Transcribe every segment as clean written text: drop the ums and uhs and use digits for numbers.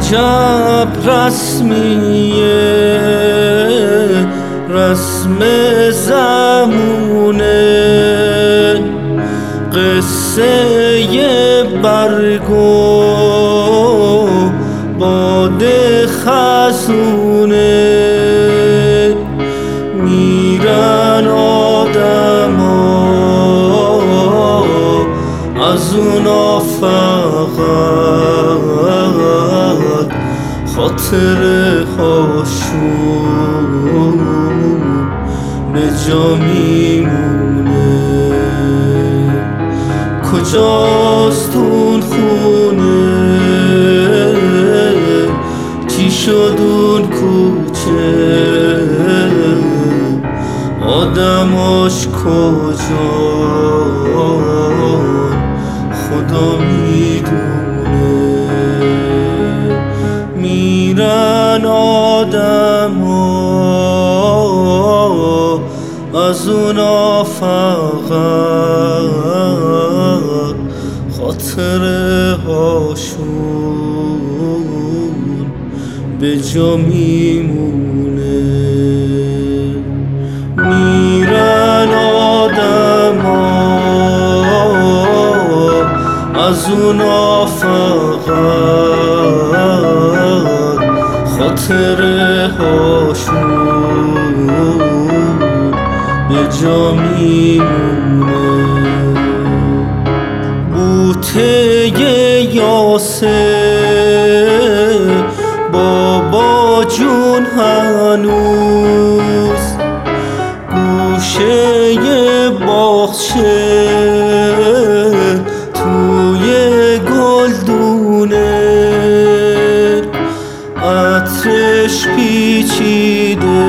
عجب رسمیه رسم زمونه قصه برگ و باد خزونه میرن آدما از اونا فقط خاطره هاشون به جا میمونه کجاست اون خونه چی شد اون کوچه آدماش کجان خدا میدونه میرن آدما از اونا فقط خاطره هاشون به جا میمونه میرن آدما از اونا فقط خاطره هاشون به جا میمونه بوته یاسه بابا جون هنوز گوشه باغچه توی گلدونه عطرش پیچیده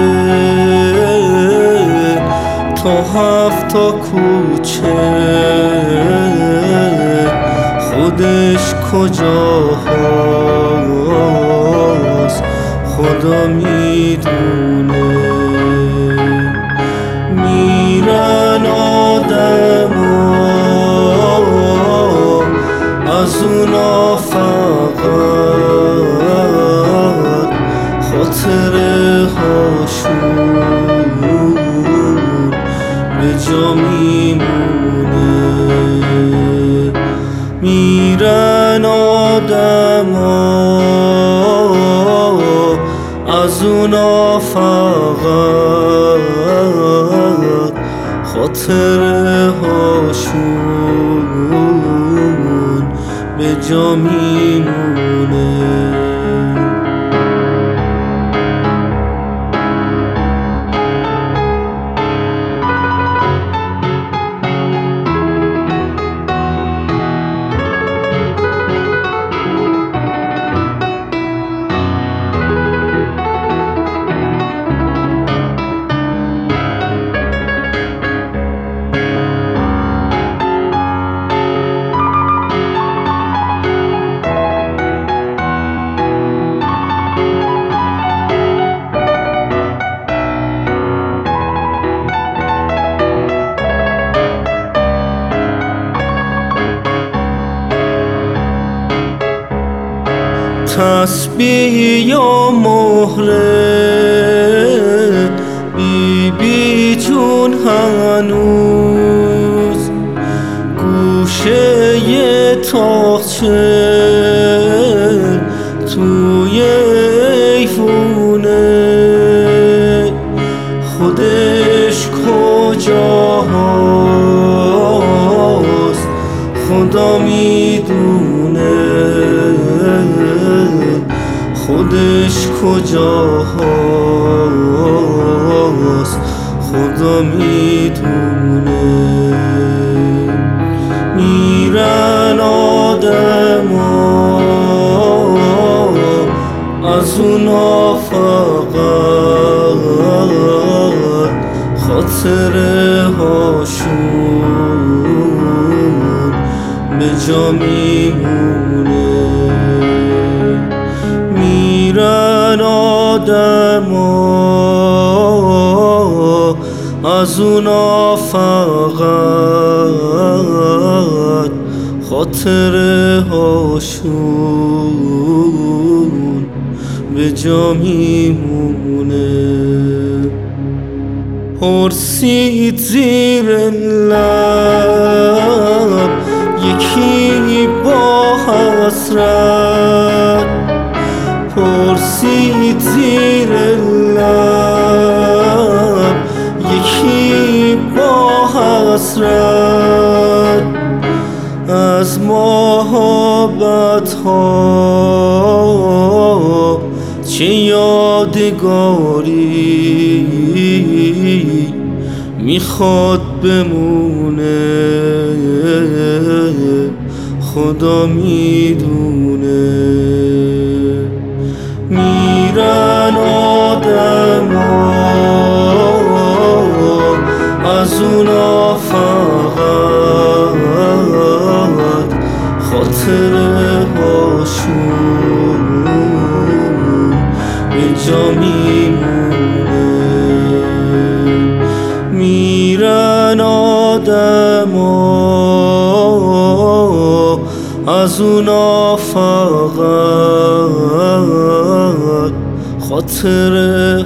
تا 7 کوچه خودش کجاست خدا میدونه میرن آدما از اونا فقط خاطره هاشون به جا میمونه میرن آدما از اونا فقط خاطره هاشون به جا میمونه تسبیح یا مهره بی بی جون هنوز گوشه تاقچه توی ایفونه خودش کجاست خدا میدونه خودش کجاست خدا میدونه میرن آدما از اونا فقط خاطره هاشون به جا میمونه میرن آدما از اونا فقط خاطره هاشون به جا میمونه. پرسید زیر لب یکی با حسرت، پرسید زیر لب یکی با حسرت، از محبت‌ها چه یادگاری میخواد بمونه، خدا میدونه. میرن آدما از اونا فقط خاطره هاشون به جا میمونه. میرن آدما از اونا فقط خاطره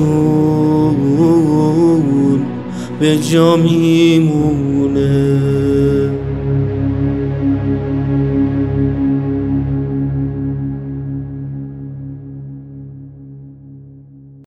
هاشون به جا میمونه.